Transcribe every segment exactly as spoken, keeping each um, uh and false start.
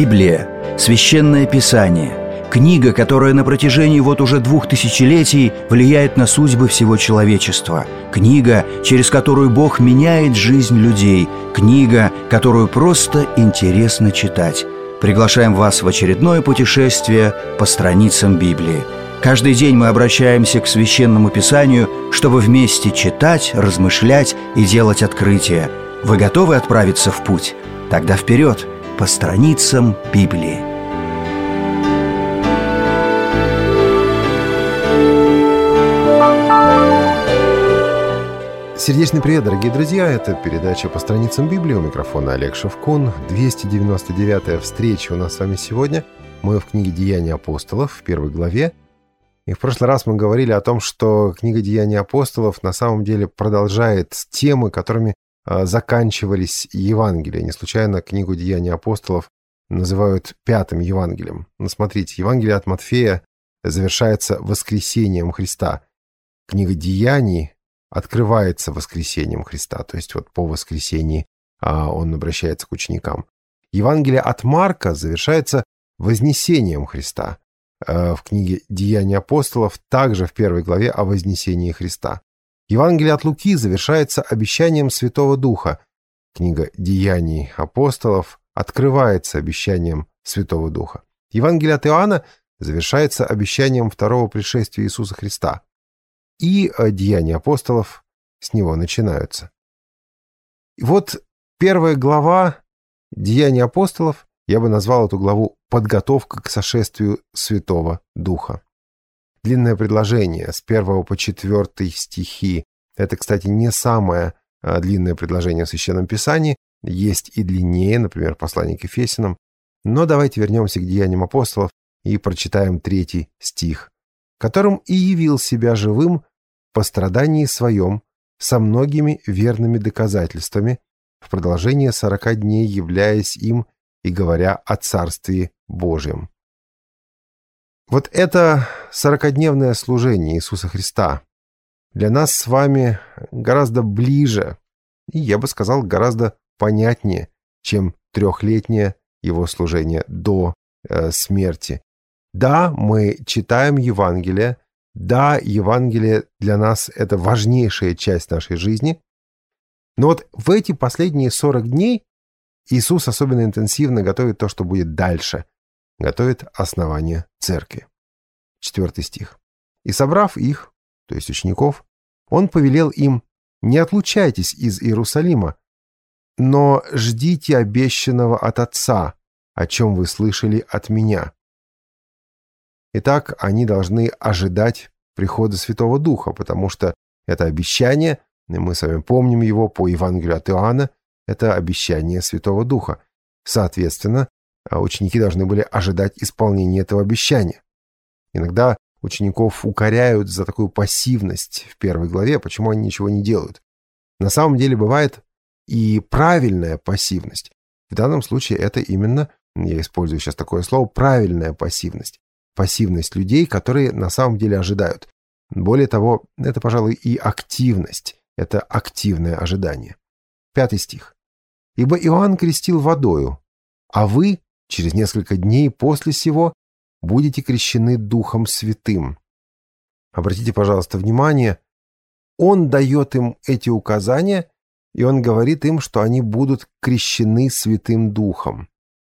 Библия – священное писание, книга, которая на протяжении вот уже двух тысячелетий влияет на судьбы всего человечества, книга, через которую Бог меняет жизнь людей, книга, которую просто интересно читать. Приглашаем вас в очередное путешествие по страницам Библии. Каждый день мы обращаемся к Священному Писанию, чтобы вместе читать, размышлять и делать открытия. Вы готовы отправиться в путь? Тогда вперед, по страницам Библии. Сердечный привет, дорогие друзья! Это передача «По страницам Библии». У микрофона Олег Шевкун. двести девяносто девятая встреча у нас с вами сегодня. Мы в книге «Деяния апостолов» в первой главе. И в прошлый раз мы говорили о том, что книга «Деяний апостолов» на самом деле продолжает темы, которыми э, заканчивались Евангелия. Не случайно книгу «Деяний апостолов» называют пятым Евангелием. Но смотрите, Евангелие от Матфея завершается воскресением Христа. Книга «Деяний» открывается воскресением Христа, то есть вот по воскресении а, он обращается к ученикам. Евангелие от Марка завершается вознесением Христа. А, в книге «Деяния апостолов» также в первой главе о вознесении Христа. Евангелие от Луки завершается обещанием Святого Духа. Книга «Деяний апостолов» открывается обещанием Святого Духа. Евангелие от Иоанна завершается обещанием второго пришествия Иисуса Христа. И «Деяния апостолов» с него начинаются. И вот первая глава «Деяний апостолов», я бы назвал эту главу «Подготовка к сошествию Святого Духа». Длинное предложение с первого по четвертый стихи. Это, кстати, не самое длинное предложение в Священном Писании. Есть и длиннее, например, послание к Ефесянам. Но давайте вернемся к «Деяниям апостолов» и прочитаем третий стих. «Которым и явил себя живым по страдании своем, со многими верными доказательствами, в продолжение сорока дней являясь им и говоря о Царстве Божьем». Вот это сорокадневное служение Иисуса Христа для нас с вами гораздо ближе, и, я бы сказал, гораздо понятнее, чем трехлетнее его служение до э, смерти. Да, мы читаем Евангелие, да, Евангелие для нас — это важнейшая часть нашей жизни, но вот в эти последние сорок дней Иисус особенно интенсивно готовит то, что будет дальше, готовит основание церкви. Четвертый стих. «И собрав их, то есть учеников, он повелел им: не отлучайтесь из Иерусалима, но ждите обещанного от Отца, о чем вы слышали от меня». Итак, они должны ожидать прихода Святого Духа, потому что это обещание, и мы с вами помним его по Евангелию от Иоанна, это обещание Святого Духа. Соответственно, ученики должны были ожидать исполнения этого обещания. Иногда учеников укоряют за такую пассивность в первой главе, почему они ничего не делают. На самом деле бывает и правильная пассивность. В данном случае это именно, я использую сейчас такое слово, правильная пассивность. Пассивность людей, которые на самом деле ожидают. Более того, это, пожалуй, и активность. Это активное ожидание. Пятый стих. «Ибо Иоанн крестил водою, а вы через несколько дней после сего будете крещены Духом Святым». Обратите, пожалуйста, внимание, он дает им эти указания, и он говорит им, что они будут крещены Святым Духом.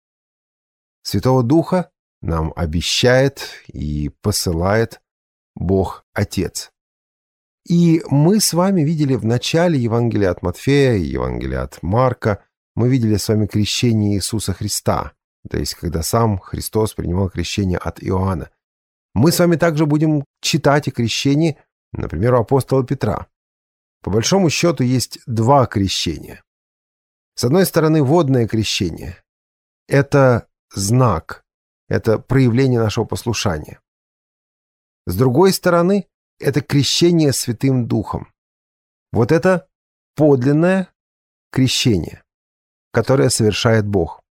Святого Духа нам обещает и посылает Бог Отец. И мы с вами видели в начале Евангелия от Матфея и Евангелия от Марка, мы видели с вами крещение Иисуса Христа, то есть когда сам Христос принимал крещение от Иоанна. Мы с вами также будем читать о крещении, например, у апостола Петра. По большому счету есть два крещения. С одной стороны, водное крещение – это знак, это проявление нашего послушания. С другой стороны, это крещение Святым Духом. Вот это подлинное крещение, которое совершает Бог.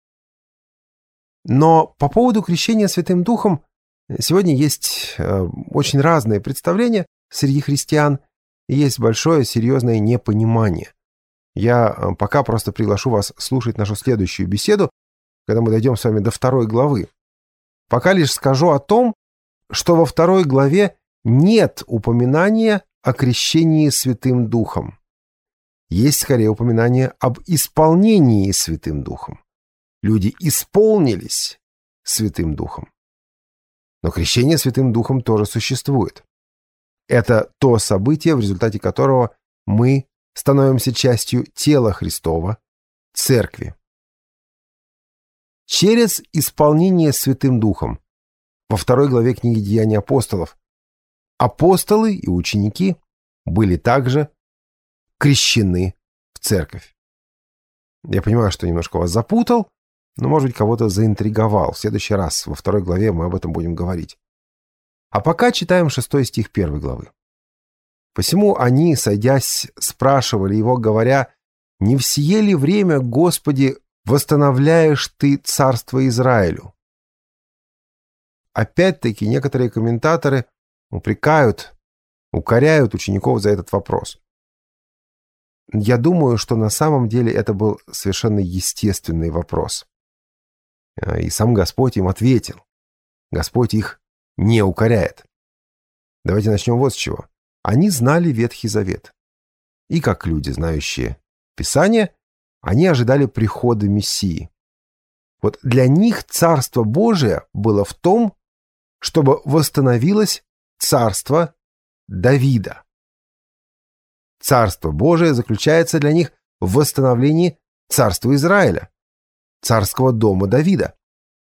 Но по поводу крещения Святым Духом сегодня есть э, очень разные представления среди христиан, и есть большое серьезное непонимание. Я э, пока просто приглашу вас слушать нашу следующую беседу, когда мы дойдем с вами до второй главы. Пока лишь скажу о том, что во второй главе нет упоминания о крещении Святым Духом. Есть скорее упоминание об исполнении Святым Духом. Люди исполнились Святым Духом. Но крещение Святым Духом тоже существует. Это то событие, в результате которого мы становимся частью тела Христова, Церкви. Через исполнение Святым Духом во второй главе книги «Деяния апостолов» апостолы и ученики были также крещены в Церковь. Я понимаю, что немножко вас запутал, но, может быть, кого-то заинтриговал. В следующий раз, во второй главе, мы об этом будем говорить. А пока читаем шестой стих первой главы. «Посему они, сойдясь, спрашивали его, говоря, не в сие ли время, Господи, восстановляешь Ты царство Израилю?» Опять-таки, некоторые комментаторы упрекают, укоряют учеников за этот вопрос. Я думаю, что на самом деле это был совершенно естественный вопрос. И сам Господь им ответил. Господь их не укоряет. Давайте начнем вот с чего. Они знали Ветхий Завет. И как люди, знающие Писание, они ожидали прихода Мессии. Вот для них Царство Божие было в том, чтобы восстановилось царство Давида. Царство Божие заключается для них в восстановлении царства Израиля, царского дома Давида.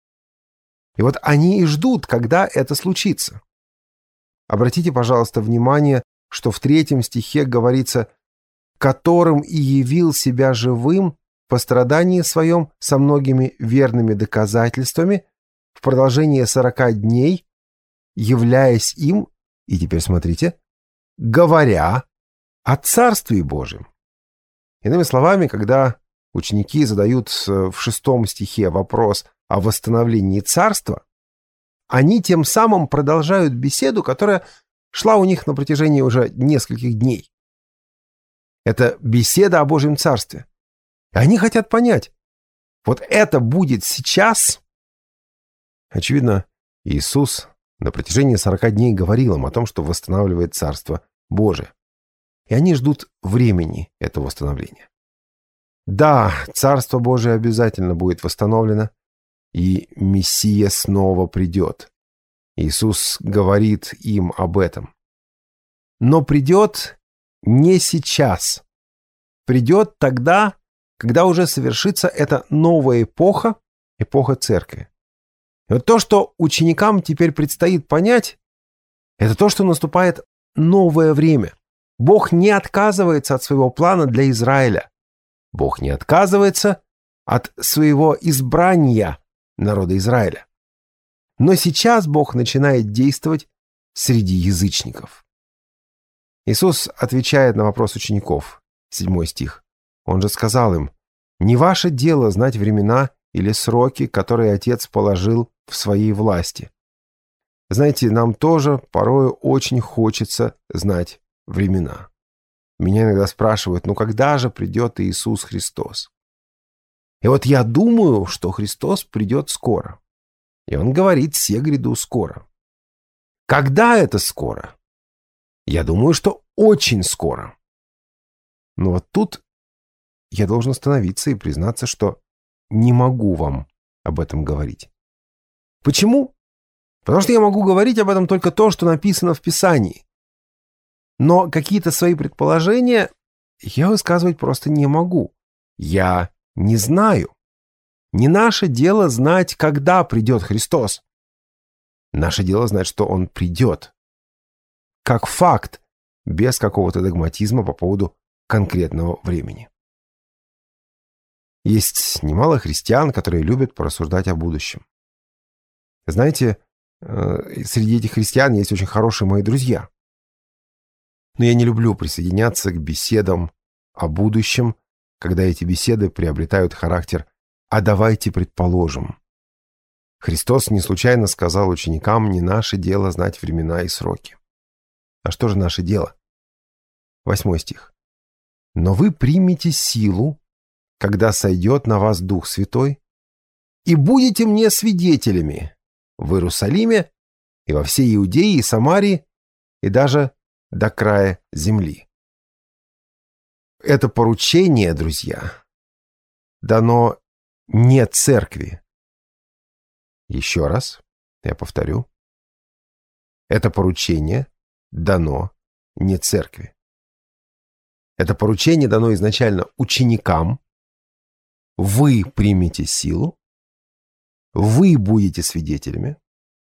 И вот они и ждут, когда это случится. Обратите, пожалуйста, внимание, что в третьем стихе говорится «которым и явил себя живым по страдании своем со многими верными доказательствами в продолжение сорока дней, являясь им», и теперь смотрите, «говоря о Царстве Божьем». Иными словами, когда ученики задают в шестом стихе вопрос о восстановлении царства, они тем самым продолжают беседу, которая шла у них на протяжении уже нескольких дней. Это беседа о Божьем Царстве. И они хотят понять, вот это будет сейчас. Очевидно, Иисус на протяжении сорока дней говорил им о том, что восстанавливает Царство Божие. И они ждут времени этого восстановления. Да, Царство Божие обязательно будет восстановлено, и Мессия снова придет. Иисус говорит им об этом. Но придет не сейчас. Придет тогда, когда уже совершится эта новая эпоха, эпоха Церкви. И вот то, что ученикам теперь предстоит понять, это то, что наступает новое время. Бог не отказывается от своего плана для Израиля. Бог не отказывается от своего избрания народа Израиля. Но сейчас Бог начинает действовать среди язычников. Иисус отвечает на вопрос учеников, седьмой стих. Он же сказал им: «Не ваше дело знать времена или сроки, которые Отец положил в своей власти». Знаете, нам тоже порою очень хочется знать времена. Меня иногда спрашивают, ну когда же придет Иисус Христос? И вот я думаю, что Христос придет скоро. И Он говорит: «Се гряду скоро». Когда это скоро? Я думаю, что очень скоро. Но вот тут я должен остановиться и признаться, что не могу вам об этом говорить. Почему? Потому что я могу говорить об этом только то, что написано в Писании. Но какие-то свои предположения я высказывать просто не могу. Я не знаю. Не наше дело знать, когда придет Христос. Наше дело знать, что Он придет. Как факт, без какого-то догматизма по поводу конкретного времени. Есть немало христиан, которые любят порассуждать о будущем. Знаете, среди этих христиан есть очень хорошие мои друзья. Но я не люблю присоединяться к беседам о будущем, когда эти беседы приобретают характер «а давайте предположим». Христос не случайно сказал ученикам: «Не наше дело знать времена и сроки». А что же наше дело? Восьмой стих. «Но вы примете силу, когда сойдет на вас Дух Святой, и будете мне свидетелями в Иерусалиме и во всей Иудее и Самарии и даже до края земли». Это поручение, друзья, дано не церкви. Еще раз я повторю. Это поручение дано не церкви. Это поручение дано изначально ученикам. Вы примете силу. Вы будете свидетелями.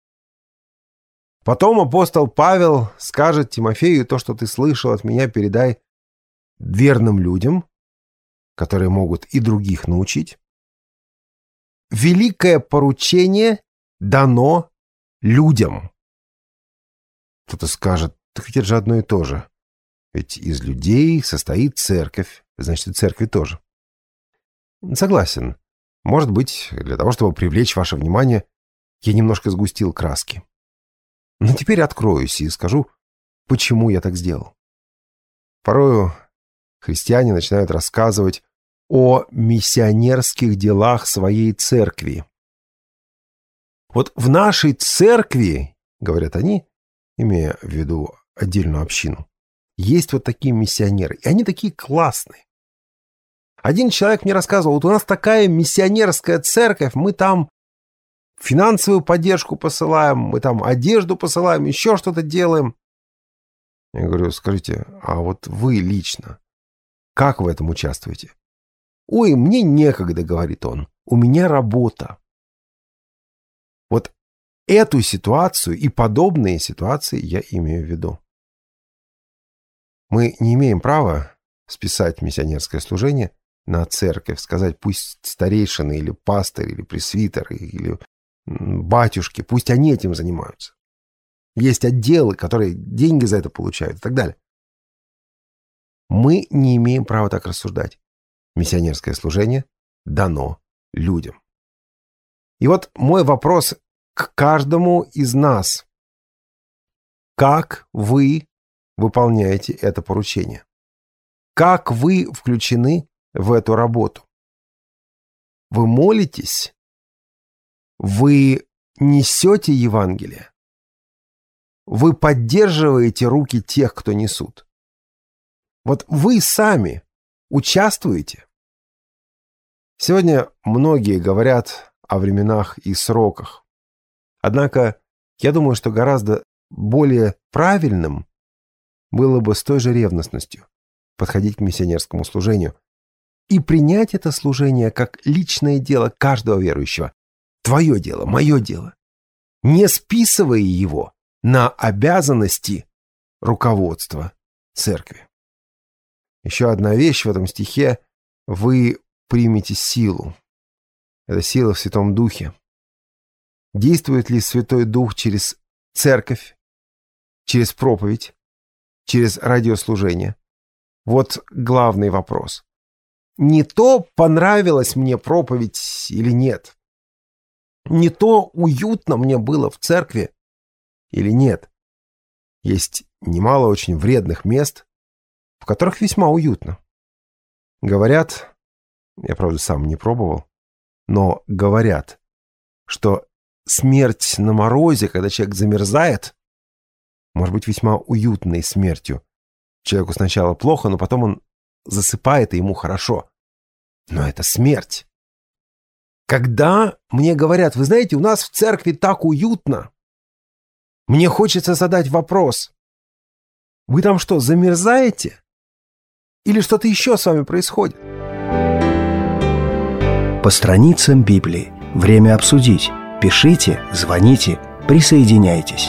Потом апостол Павел скажет Тимофею: то, что ты слышал от меня, передай верным людям, которые могут и других научить. Великое поручение дано людям. Кто-то скажет: так ведь это же одно и то же. Ведь из людей состоит церковь, значит, и церкви тоже. Согласен. Может быть, для того, чтобы привлечь ваше внимание, я немножко сгустил краски. Но теперь откроюсь и скажу, почему я так сделал. Порою христиане начинают рассказывать о миссионерских делах своей церкви. Вот в нашей церкви, говорят они, имея в виду отдельную общину, есть вот такие миссионеры, и они такие классные. Один человек мне рассказывал: вот у нас такая миссионерская церковь, мы там финансовую поддержку посылаем, мы там одежду посылаем, еще что-то делаем. Я говорю: скажите, а вот вы лично, как в этом участвуете? Ой, мне некогда, говорит он, у меня работа. Вот эту ситуацию и подобные ситуации я имею в виду. Мы не имеем права списать миссионерское служение на церковь, сказать: пусть старейшины или пастырь, или пресвитеры, или батюшки, пусть они этим занимаются. Есть отделы, которые деньги за это получают и так далее. Мы не имеем права так рассуждать. Миссионерское служение дано людям. И вот мой вопрос к каждому из нас. Как вы выполняете это поручение? Как вы включены в эту работу? Вы молитесь? Вы несете Евангелие? Вы поддерживаете руки тех, кто несут? Вот вы сами участвуете? Сегодня многие говорят о временах и сроках. Однако я думаю, что гораздо более правильным было бы с той же ревностностью подходить к миссионерскому служению и принять это служение как личное дело каждого верующего. Твое дело, мое дело. Не списывая его на обязанности руководства церкви. Еще одна вещь в этом стихе. Вы примете силу. Это сила в Святом Духе. Действует ли Святой Дух через церковь, через проповедь, через радиослужение? Вот главный вопрос. Не то, понравилась мне проповедь или нет. Не то, уютно мне было в церкви или нет. Есть немало очень вредных мест, в которых весьма уютно. Говорят, я, правда, сам не пробовал, но говорят, что смерть на морозе, когда человек замерзает, может быть весьма уютной смертью. Человеку сначала плохо, но потом он засыпает, и ему хорошо. Но это смерть. Когда мне говорят: вы знаете, у нас в церкви так уютно, мне хочется задать вопрос: вы там что, замерзаете? Или что-то еще с вами происходит? По страницам Библии. Время обсудить. Пишите, звоните, присоединяйтесь.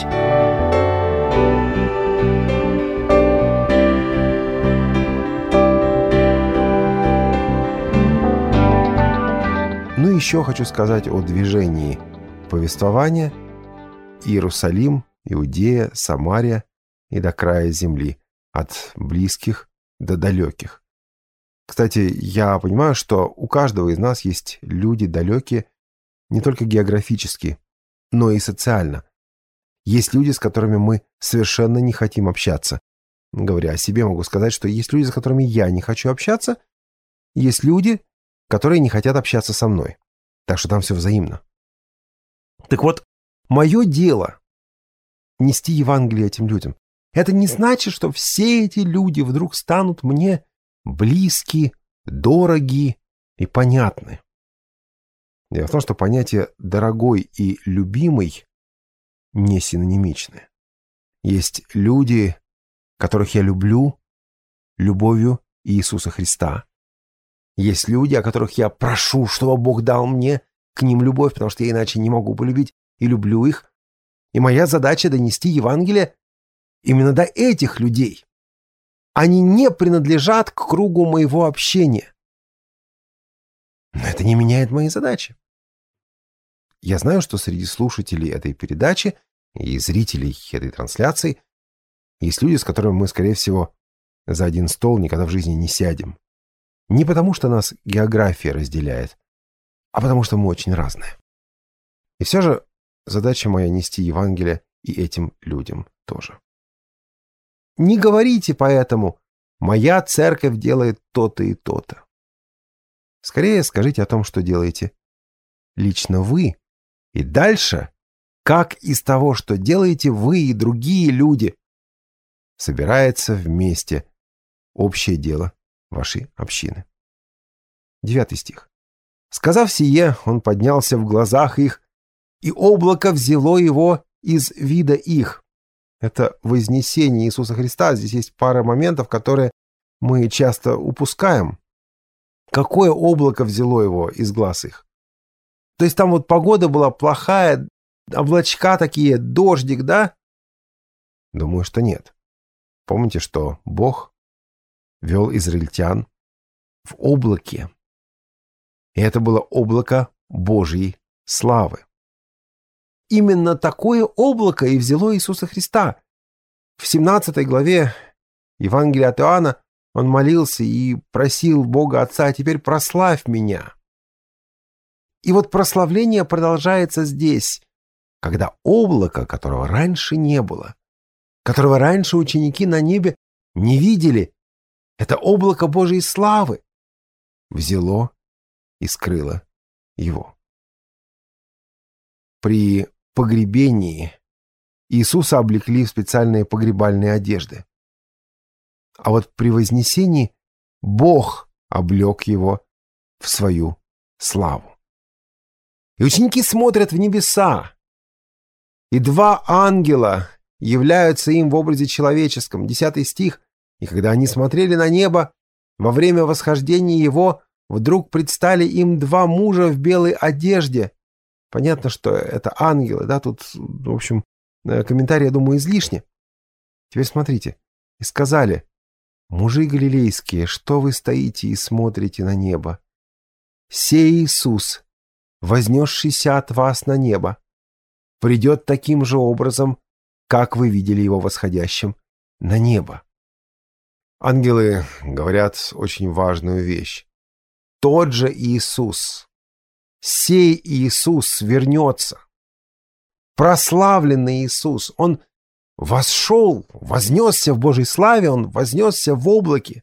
Ну, еще хочу сказать о движении повествования: Иерусалим, Иудея, Самария и до края земли, от близких до далеких. Кстати, я понимаю, что у каждого из нас есть люди далекие не только географически, но и социально. Есть люди, с которыми мы совершенно не хотим общаться. Говоря о себе, могу сказать, что есть люди, с которыми я не хочу общаться, есть люди, которые не хотят общаться со мной. Так что там все взаимно. Так вот, мое дело — нести Евангелие этим людям. Это не значит, что все эти люди вдруг станут мне близки, дороги и понятны. Дело в том, что понятие «дорогой» и «любимый» не синонимичны. Есть люди, которых я люблю любовью Иисуса Христа. Есть люди, о которых я прошу, чтобы Бог дал мне к ним любовь, потому что я иначе не могу полюбить и люблю их. И моя задача — донести Евангелие именно до этих людей. Они не принадлежат к кругу моего общения. Но это не меняет моей задачи. Я знаю, что среди слушателей этой передачи и зрителей этой трансляции есть люди, с которыми мы, скорее всего, за один стол никогда в жизни не сядем. Не потому, что нас география разделяет, а потому, что мы очень разные. И все же задача моя — нести Евангелие и этим людям тоже. Не говорите поэтому: «Моя церковь делает то-то и то-то». Скорее скажите о том, что делаете лично вы, и дальше, как из того, что делаете вы и другие люди, собирается вместе общее дело вашей общины. Девятый стих. «Сказав сие, он поднялся в глазах их, и облако взяло его из вида их». Это вознесение Иисуса Христа. Здесь есть пара моментов, которые мы часто упускаем. Какое облако взяло его из глаз их? То есть там вот погода была плохая, облачка такие, дождик, да? Думаю, что нет. Помните, что Бог вел израильтян в облаке. И это было облако Божьей славы. Именно такое облако и взяло Иисуса Христа. В семнадцатой главе Евангелия от Иоанна он молился и просил Бога Отца: «Теперь прославь меня». И вот прославление продолжается здесь, когда облако, которого раньше не было, которого раньше ученики на небе не видели, это облако Божьей славы, взяло и скрыло его. При погребении Иисуса облекли в специальные погребальные одежды. А вот при вознесении Бог облек его в свою славу. И ученики смотрят в небеса, и два ангела являются им в образе человеческом. Десятый стих. «И когда они смотрели на небо, во время восхождения его вдруг предстали им два мужа в белой одежде». Понятно, что это ангелы, да, тут, в общем, комментарий, я думаю, излишне. Теперь смотрите. «И сказали: мужи галилейские, что вы стоите и смотрите на небо? Сей Иисус, вознесшийся от вас на небо, придет таким же образом, как вы видели его восходящим на небо». Ангелы говорят очень важную вещь. Тот же Иисус, сей Иисус вернется. Прославленный Иисус, Он восшел, вознесся в Божьей славе, Он вознесся в облаке.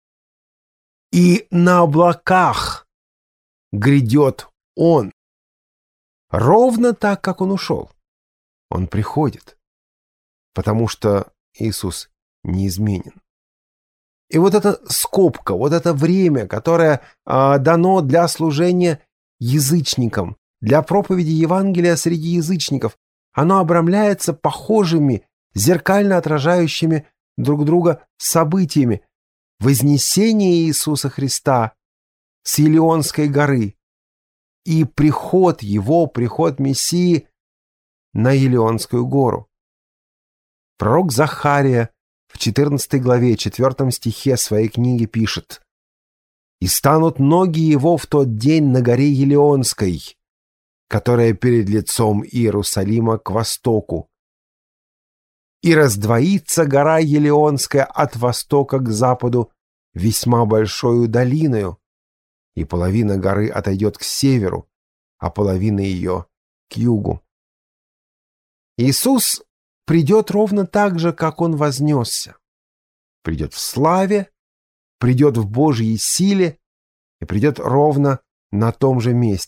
И на облаках грядет Он. Ровно так, как Он ушел. Он приходит, потому что Иисус неизменен. И вот эта скобка, вот это время, которое э, дано для служения язычникам, для проповеди Евангелия среди язычников, оно обрамляется похожими, зеркально отражающими друг друга событиями. Вознесение Иисуса Христа с Елеонской горы и приход Его, приход Мессии на Елеонскую гору. Пророк Захария в четырнадцатой главе, четвёртом стихе своей книги пишет: «И станут ноги его в тот день на горе Елеонской, которая перед лицом Иерусалима к востоку. И раздвоится гора Елеонская от востока к западу весьма большою долиною, и половина горы отойдет к северу, а половина ее к югу». Иисус придет ровно так же, как Он вознесся. Придет в славе, придет в Божьей силе и придет ровно на том же месте.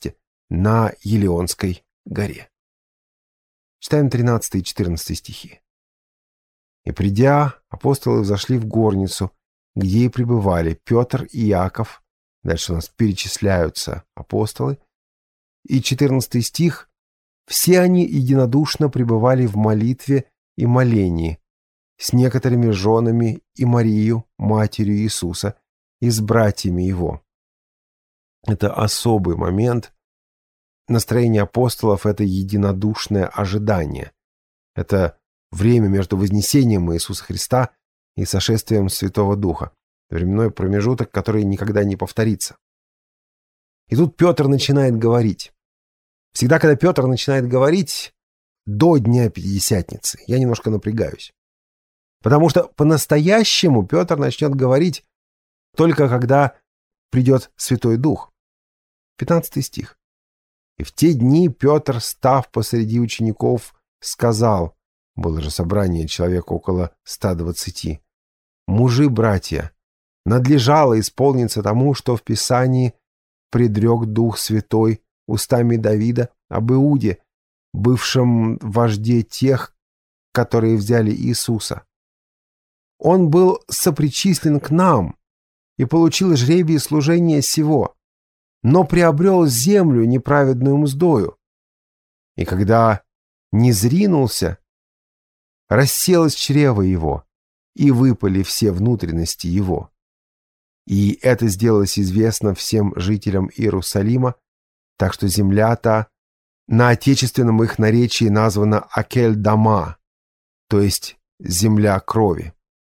на Елеонской горе. Читаем тринадцатый и четырнадцатый стихи. «И придя, апостолы взошли в горницу, где и пребывали Петр и Иаков». Дальше у нас перечисляются апостолы. И четырнадцатый стих. «Все они единодушно пребывали в молитве и молении с некоторыми женами и Марию, матерью Иисуса, и с братьями его». Это особый момент. Настроение апостолов — это единодушное ожидание. Это время между вознесением Иисуса Христа и сошествием Святого Духа. Временной промежуток, который никогда не повторится. И тут Петр начинает говорить. Всегда, когда Петр начинает говорить, до Дня Пятидесятницы, я немножко напрягаюсь. Потому что по-настоящему Петр начнет говорить только когда придет Святой Дух. пятнадцатый стих. «И в те дни Петр, став посреди учеников, сказал», было же собрание человек около ста двадцати, «Мужи, братья, надлежало исполниться тому, что в Писании предрек Дух Святой устами Давида об Иуде, бывшем вожде тех, которые взяли Иисуса. Он был сопричислен к нам и получил жребий служения сего, но приобрел землю неправедную мздою. И когда низринулся, расселось чрево его, и выпали все внутренности его. И это сделалось известно всем жителям Иерусалима, так что земля та на отечественном их наречии названа Акель-Дама, то есть земля крови».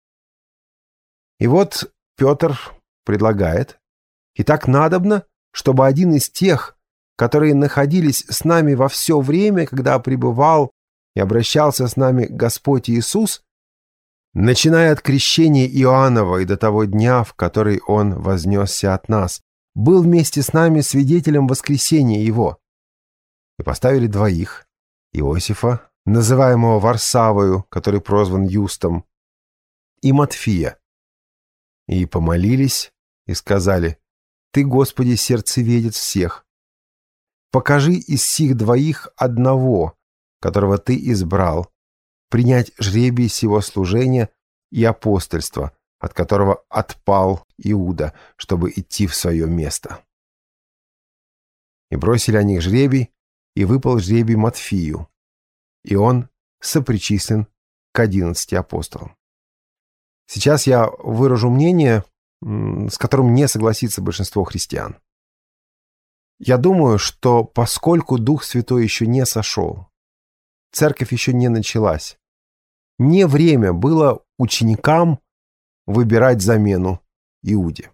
И вот Петр предлагает: «И так надобно, чтобы один из тех, которые находились с нами во все время, когда пребывал и обращался с нами Господь Иисус, начиная от крещения Иоаннова и до того дня, в который Он вознесся от нас, был вместе с нами свидетелем воскресения Его». И поставили двоих: Иосифа, называемого Варсавою, который прозван Юстом, и Матфия. И помолились, и сказали: «Ты, Господи, сердцеведец всех. Покажи из сих двоих одного, которого Ты избрал, принять жребий сего служения и апостольства, от которого отпал Иуда, чтобы идти в свое место». И бросили они жребий, и выпал жребий Матфию, и он сопричислен к одиннадцати апостолам. Сейчас я выражу мнение, с которым не согласится большинство христиан. Я думаю, что поскольку Дух Святой еще не сошел, церковь еще не началась, не время было ученикам выбирать замену Иуде.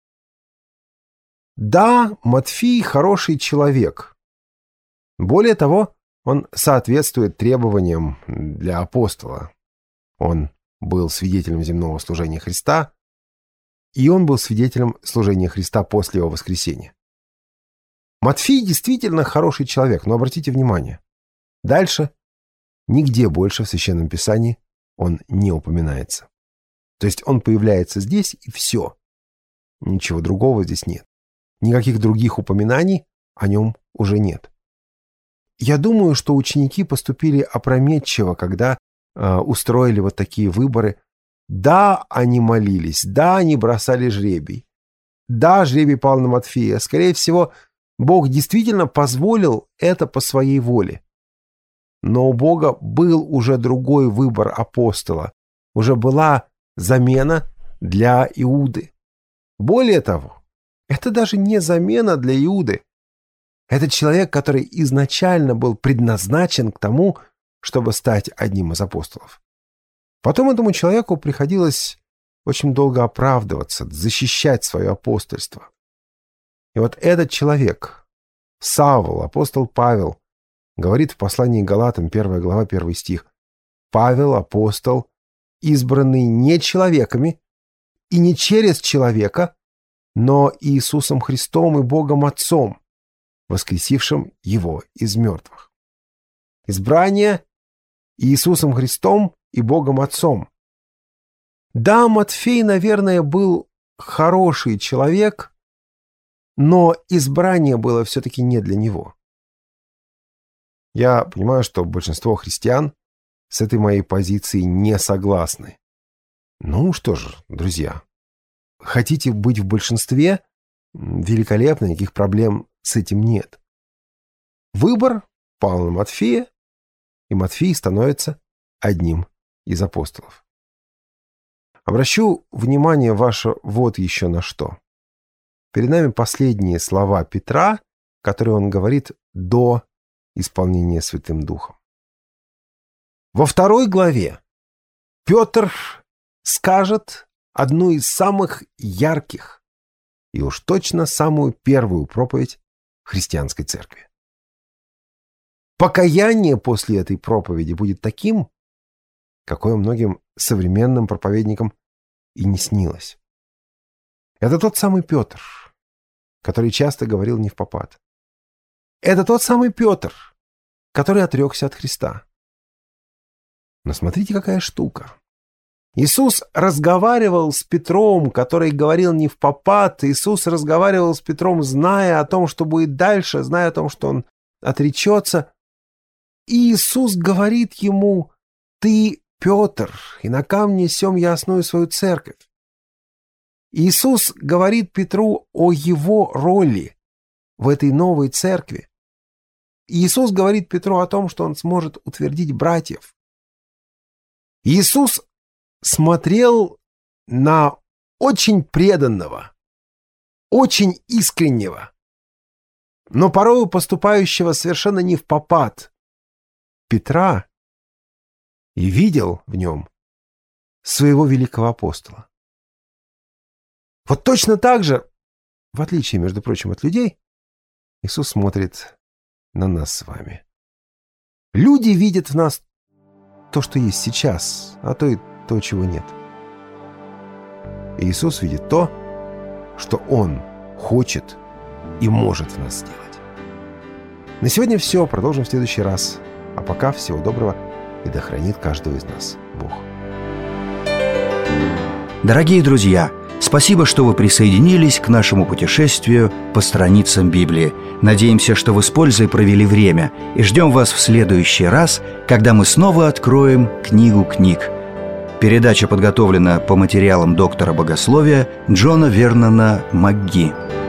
Да, Матфий хороший человек. Более того, он соответствует требованиям для апостола. Он был свидетелем земного служения Христа, и он был свидетелем служения Христа после его воскресения. Матфий действительно хороший человек, но обратите внимание, дальше нигде больше в Священном Писании он не упоминается. То есть он появляется здесь, и все. Ничего другого здесь нет. Никаких других упоминаний о нем уже нет. Я думаю, что ученики поступили опрометчиво, когда э, устроили вот такие выборы. Да, они молились, да, они бросали жребий. Да, жребий пал на Матфея. Скорее всего, Бог действительно позволил это по своей воле. Но у Бога был уже другой выбор апостола. Уже была замена для Иуды. Более того, это даже не замена для Иуды. Это человек, который изначально был предназначен к тому, чтобы стать одним из апостолов. Потом этому человеку приходилось очень долго оправдываться, защищать свое апостольство. И вот этот человек, Савл, апостол Павел, говорит в послании к Галатам, первая глава, первый стих: «Павел, апостол, избранный не человеками и не через человека, но Иисусом Христом и Богом Отцом, воскресившим его из мертвых». Избрание Иисусом Христом и Богом Отцом. Да, Матфей, наверное, был хороший человек, но избрание было все-таки не для него. Я понимаю, что большинство христиан с этой моей позицией не согласны. Ну что же, друзья, хотите быть в большинстве? Великолепно, никаких проблем с этим нет. Выбор пал на Матфея, и Матфей становится одним из апостолов. Обращу внимание ваше вот еще на что. Перед нами последние слова Петра, которые он говорит до исполнения Святым Духом. Во второй главе Петр скажет одну из самых ярких и уж точно самую первую проповедь христианской церкви. Покаяние после этой проповеди будет таким, какое многим современным проповедникам и не снилось. Это тот самый Петр, который часто говорил невпопад. Это тот самый Петр, который отрекся от Христа. Но смотрите, какая штука. Иисус разговаривал с Петром, который говорил невпопад. Иисус разговаривал с Петром, зная о том, что будет дальше, зная о том, что он отречется. И Иисус говорит ему: «Ты Петр, и на камне сем я основаю свою церковь». Иисус говорит Петру о его роли в этой новой церкви. Иисус говорит Петру о том, что он сможет утвердить братьев. Иисус смотрел на очень преданного, очень искреннего, но порою поступающего совершенно невпопад Петра и видел в нем своего великого апостола. Вот точно так же, в отличие, между прочим, от людей, Иисус смотрит на нас с вами. Люди видят в нас то, что есть сейчас, а то и то, чего нет. И Иисус видит то, что Он хочет и может в нас сделать. На сегодня все. Продолжим в следующий раз. А пока всего доброго, и да хранит каждого из нас Бог. Дорогие друзья, спасибо, что вы присоединились к нашему путешествию по страницам Библии. Надеемся, что вы с пользой провели время, и ждем вас в следующий раз, когда мы снова откроем книгу книг. Передача подготовлена по материалам доктора богословия Джона Вернона МакГи.